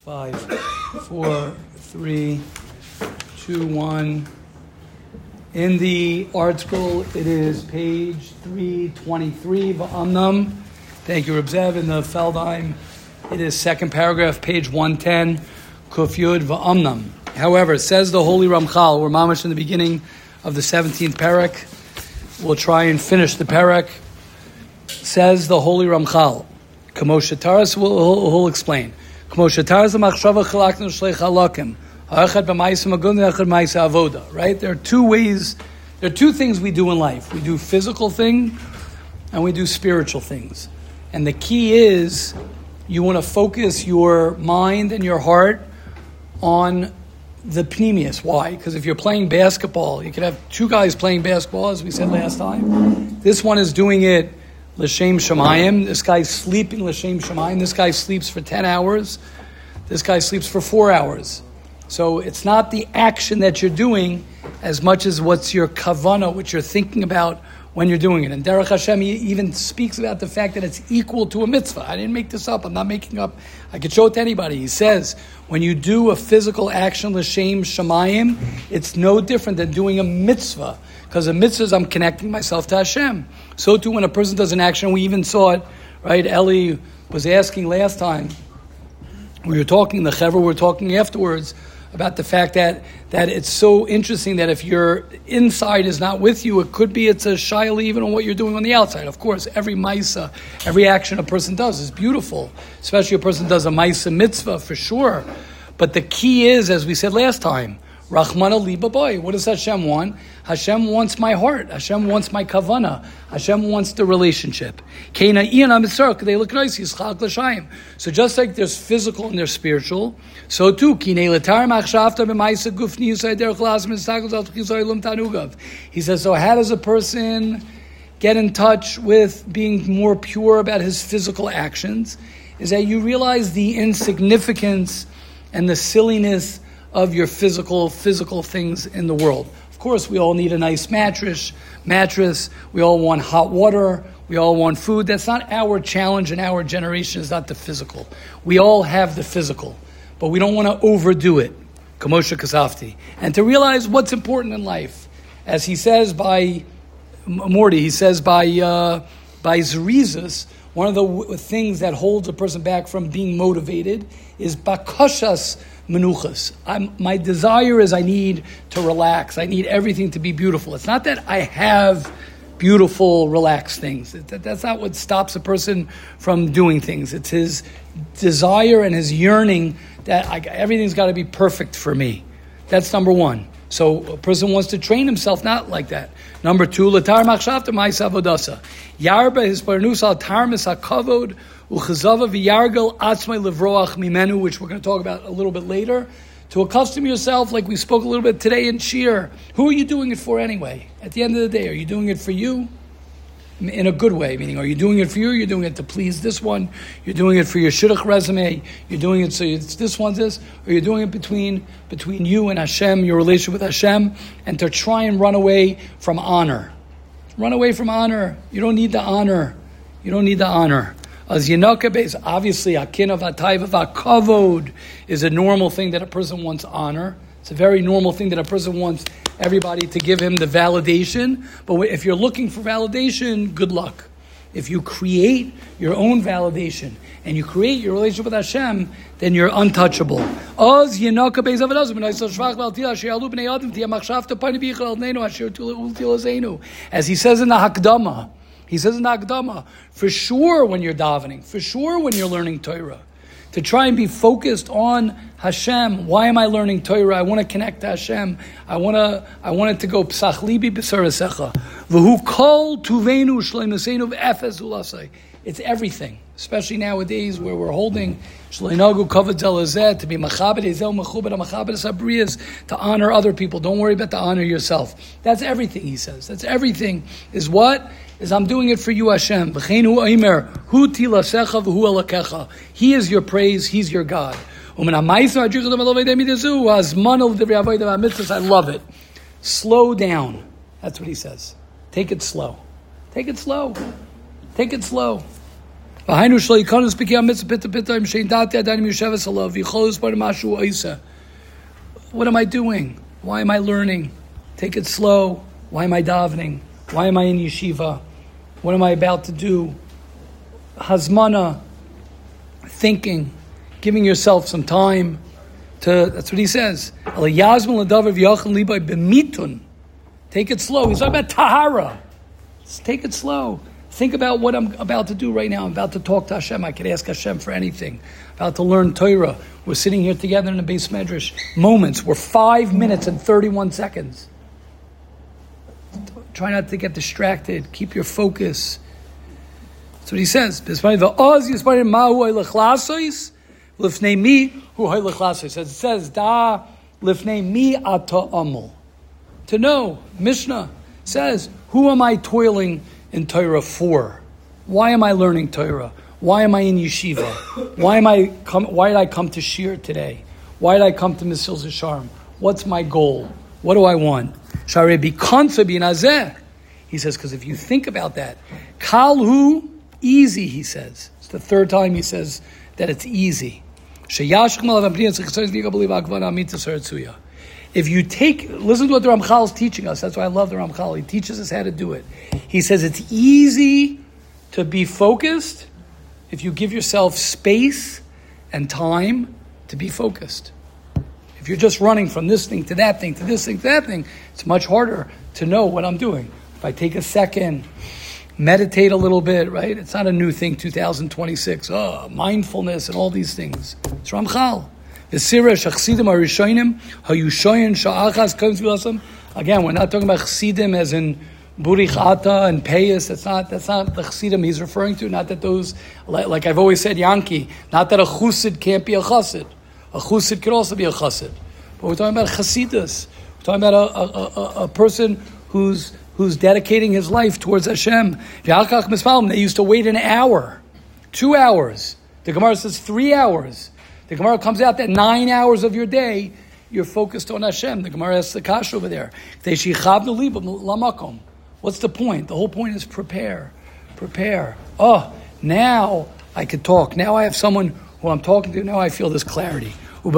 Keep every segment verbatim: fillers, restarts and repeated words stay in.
Five, four, three, two, one. In the art school, it is page three twenty-three, Va'amnam. Thank you, Reb Zev. In the Feldheim, it is second paragraph, page one ten, Kuf Yud, Va'amnam. However, says the Holy Ramchal, we're mamash in the beginning of the seventeenth parak. We'll try and finish the parak. Says the Holy Ramchal, Kamosha Taras, we'll, we'll explain. Right? There are two ways, there are two things we do in life. We do physical thing and we do spiritual things. And the key is you want to focus your mind and your heart on the pneumius. Why? Because if you're playing basketball, you could have two guys playing basketball, as we said last time. This one is doing it L'Shem Shemayim. This guy's sleeping L'Shem Shemayim. This guy sleeps for ten hours. This guy sleeps for four hours. So it's not the action that you're doing as much as what's your kavana, what you're thinking about when you're doing it. And Derech Hashem, he even speaks about the fact that it's equal to a mitzvah. I didn't make this up. I'm not making up. I could show it to anybody. He says, when you do a physical action, L'Shem Shemayim, it's no different than doing a mitzvah. Because a mitzvah is I'm connecting myself to Hashem. So too when a person does an action, we even saw it, right? Eli was asking last time, we were talking, the Chevra were talking afterwards, about the fact that, that it's so interesting that if your inside is not with you, it could be it's a shaila even on what you're doing on the outside. Of course, every maisa, every action a person does is beautiful, especially a person does a maisa mitzvah for sure. But the key is, as we said last time, Rachmana liba boy. What does Hashem want? Hashem wants my heart. Hashem wants my kavana. Hashem wants the relationship. They look nice. So just like there's physical and there's spiritual, so too. He says, so how does a person get in touch with being more pure about his physical actions? Is that you realize the insignificance and the silliness of your physical physical things in the world. Of course, we all need a nice mattress. Mattress. We all want hot water. We all want food. That's not our challenge in our generation. Is not the physical. We all have the physical, but we don't want to overdo it. Kamosha Kasafti. And to realize what's important in life, as he says by Morty, he says by uh, by Zerizus, one of the w- things that holds a person back from being motivated is bakashas menuchas. I'm, my desire is I need to relax. I need everything to be beautiful. It's not that I have beautiful, relaxed things. It, that, that's not what stops a person from doing things. It's his desire and his yearning that I, everything's got to be perfect for me. That's number one. So a person wants to train himself not like that. Number two, latar machshavta ma'isa avodasa. Yarba his parnus al tarmis hakavod uchazava v'yargal atzmai levroach mimenu, which we're going to talk about a little bit later. To accustom yourself, like we spoke a little bit today in Shir. Who are you doing it for anyway? At the end of the day, are you doing it for you? In a good way, meaning, are you doing it for you? You're doing it to please this one. You're doing it for your shidduch resume. You're doing it so it's this one's this, or you're doing it between between you and Hashem, your relationship with Hashem, and to try and run away from honor. Run away from honor. You don't need the honor. You don't need the honor. As Yenakabes, obviously, akina v'atayva v'kavod is a normal thing that a person wants honor. It's a very normal thing that a person wants everybody to give him the validation. But if you're looking for validation, good luck. If you create your own validation and you create your relationship with Hashem, then you're untouchable. As he says in the Hakdama, he says in the Hakdama, for sure when you're davening, for sure when you're learning Torah, to try and be focused on Hashem. Why am I learning Torah? I want to connect to Hashem. I want to. I want it to go psach libi b'sarasecha. V'hu kol tuvenu shleimusenu v'efes ulasai. It's everything, especially nowadays where we're holding shleinagu kavod zelazeh to be machabed ezel mechubed machabed sabriyas, to honor other people. Don't worry about to honor yourself. That's everything. He says. That's everything. Is what? Is I'm doing it for you, Hashem. He is your praise. He's your God. I love it. Slow down. That's what he says. Take it slow. Take it slow. Take it slow. What am I doing? Why am I learning? Take it slow. Why am I davening? Why am I in yeshiva? What am I about to do? Hazmana, thinking, giving yourself some time to, that's what he says. Take it slow. He's talking about tahara. Just take it slow. Think about what I'm about to do right now. I'm about to talk to Hashem. I could ask Hashem for anything. About to learn Torah. We're sitting here together in the Beis Medrash. Moments. We're five minutes and thirty-one seconds. Try not to get distracted. Keep your focus. That's what he says. As it says, da lifnei mi ata amul. To know, Mishnah says, who am I toiling in Torah for? Why am I learning Torah? Why am I in yeshiva? Why am I come? Why did I come to Shir today? Why did I come to Mesil Zasharm? What's my goal? What do I want? Sharei bikansa binazeh. He says, because if you think about that, kalhu, easy, he says. It's the third time he says that it's easy. If you take, listen to what the Ramchal is teaching us. That's why I love the Ramchal. He teaches us how to do it. He says it's easy to be focused if you give yourself space and time to be focused. If you're just running from this thing to that thing to this thing to that thing, it's much harder to know what I'm doing. If I take a second, meditate a little bit, right? It's not a new thing, two thousand twenty-six. Oh, mindfulness and all these things. It's Ramchal. Again, we're not talking about Chassidim as in Burich Ata and Peyas. That's not, that's not the Chassidim he's referring to. Not that those, like I've always said, Yankee, not that a Chussid can't be a Chassid. A Chussid could also be a Chassid. But we're talking about Chassidus. We're talking about a, a, a, a person who's who's dedicating his life towards Hashem. They used to wait an hour, two hours. The Gemara says three hours. The Gemara comes out that nine hours of your day, you're focused on Hashem. The Gemara asks the kasha over there. What's the point? The whole point is prepare. Prepare. Oh, now I can talk. Now I have someone who I'm talking to. Now I feel this clarity.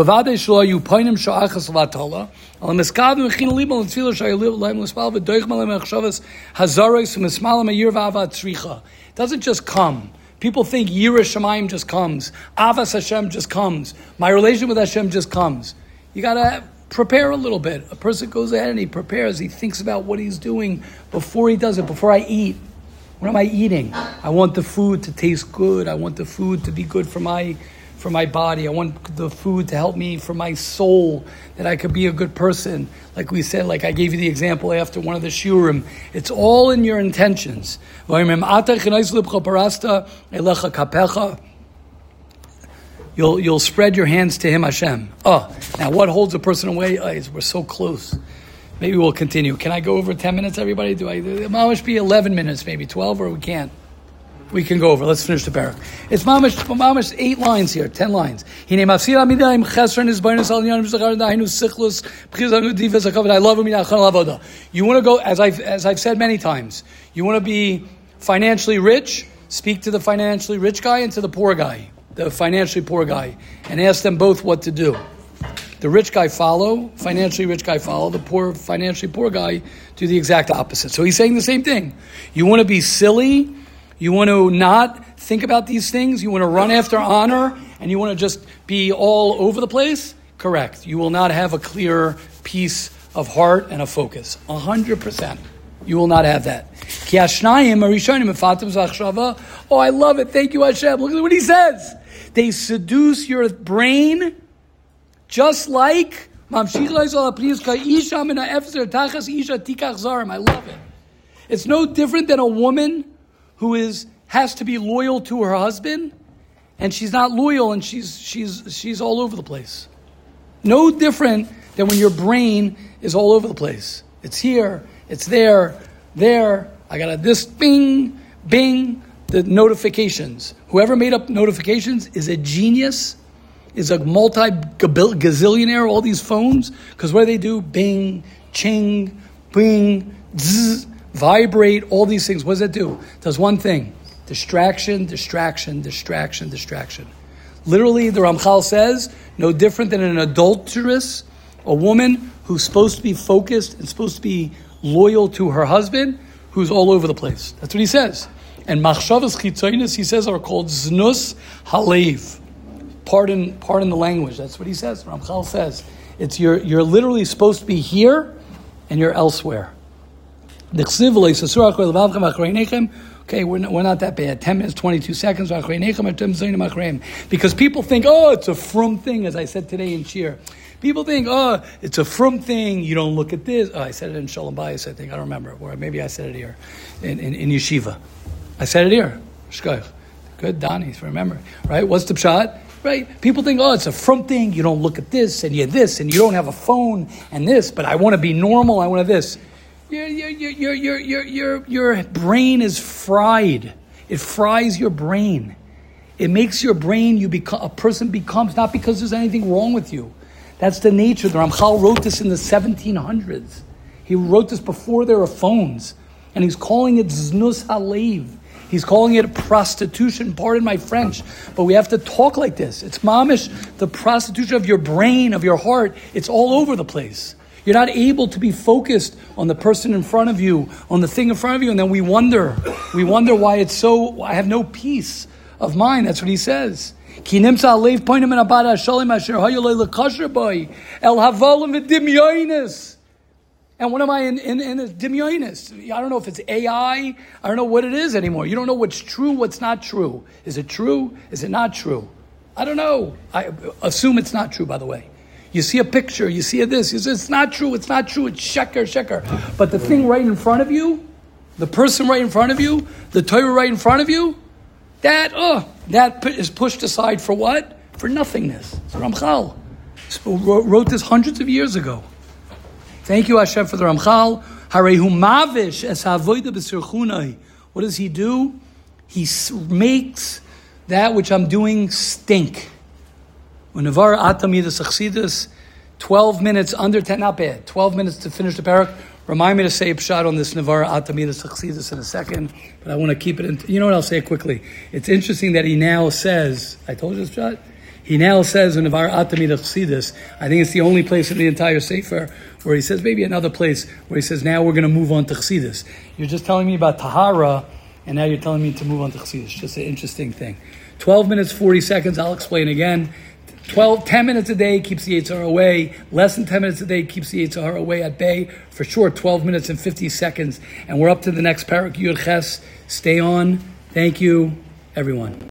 It doesn't just come. People think Yiras Shamayim just comes. Avas Hashem just comes. My relation with Hashem just comes. You got to prepare a little bit. A person goes ahead and he prepares. He thinks about what he's doing before he does it, before I eat. What am I eating? I want the food to taste good. I want the food to be good for my for my body. I want the food to help me for my soul, that I could be a good person. Like we said, like I gave you the example after one of the shiurim. It's all in your intentions. You'll you'll spread your hands to him, Hashem. Oh, now what holds a person away? Oh, we're so close. Maybe we'll continue. Can I go over ten minutes, everybody? Do I? It must be eleven minutes, maybe twelve, or we can't. We can go over. Let's finish the parak. It's mamish, mamish eight lines here, ten lines. I love him. You want to go, as I've as I've said many times. You want to be financially rich. Speak to the financially rich guy and to the poor guy, the financially poor guy, and ask them both what to do. The rich guy follow, financially rich guy follow. The poor, financially poor guy do the exact opposite. So he's saying the same thing. You want to be silly. You want to not think about these things? You want to run after honor? And you want to just be all over the place? Correct. You will not have a clear peace of heart and a focus. A hundred percent. You will not have that. Oh, I love it. Thank you, Hashem. Look at what he says. They seduce your brain just like I love it. It's no different than a woman who is has to be loyal to her husband, and she's not loyal, and she's she's she's all over the place. No different than when your brain is all over the place. It's here, it's there, there. I got a this bing, bing. The notifications. Whoever made up notifications is a genius, is a multi-gazillionaire. All these phones, because what do they do? Bing, ching, bing, zzz. Vibrate, all these things. What does it do? It does one thing. Distraction, distraction, distraction, distraction. Literally, the Ramchal says, no different than an adulteress, a woman who's supposed to be focused and supposed to be loyal to her husband, who's all over the place. That's what he says. And machshavas chitzonos, he says, are called znus halev. Pardon, pardon the language. That's what he says. Ramchal says, it's you're you're literally supposed to be here, and you're elsewhere. Okay, we're not, we're not that bad. Ten minutes, twenty-two seconds. Because people think, oh, it's a frum thing, as I said today in Shir. People think, oh, it's a frum thing. You don't look at this. Oh, I said it in Shalom Bayis, I think. I don't remember. Or maybe I said it here in, in, in Yeshiva. I said it here. Shkoich. Good, Donnie, remember. Right? What's the pshat? Right? People think, oh, it's a frum thing. You don't look at this, and you're this, and you don't have a phone, and this, but I want to be normal. I want to this. Your, your, your, your, your, your, your brain is fried. It fries your brain. It makes your brain, you become, a person becomes, not because there's anything wrong with you. That's the nature. The Ramchal wrote this in the seventeen hundreds. He wrote this before there were phones. And he's calling it znus halev. He's calling it prostitution. Pardon my French. But we have to talk like this. It's mamish, the prostitution of your brain, of your heart. It's all over the place. You're not able to be focused on the person in front of you, on the thing in front of you, and then we wonder. We wonder why it's so, I have no peace of mind. That's what he says. And what am I in, in, in a dimyonis? I don't know if it's A I. I don't know what it is anymore. You don't know what's true, what's not true. Is it true? Is it not true? I don't know. I assume it's not true, by the way. You see a picture, you see a this, you say, it's not true, it's not true, it's sheker, sheker. But the thing right in front of you, the person right in front of you, the Torah right in front of you, that, oh, that is pushed aside for what? For nothingness. So Ramchal wrote this hundreds of years ago. Thank you, Hashem, for the Ramchal. Harehu mavish es havoida b'sirchunai. What does he do? He makes that which I'm doing stink. Unavar atamidas achsidus, twelve minutes under ten, not bad. Twelve minutes to finish the parak. Remind me to say a pshat on this Navar atamidas achsidus in a second, but I want to keep it in. You know what? I'll say it quickly. It's interesting that he now says, I told you this pshat. He now says in Navar atamidas achsidus. I think it's the only place in the entire sefer where he says, maybe another place where he says, now we're going to move on to chsidus. You're just telling me about tahara, and now you're telling me to move on to chsidus. Just an interesting thing. Twelve minutes, forty seconds. I'll explain again. twelve, ten minutes a day keeps the Yetzer Hara away. Less than ten minutes a day keeps the Yetzer Hara away at bay. For sure, twelve minutes and fifty seconds. And we're up to the next parak, Yud Ches. Stay on. Thank you, everyone.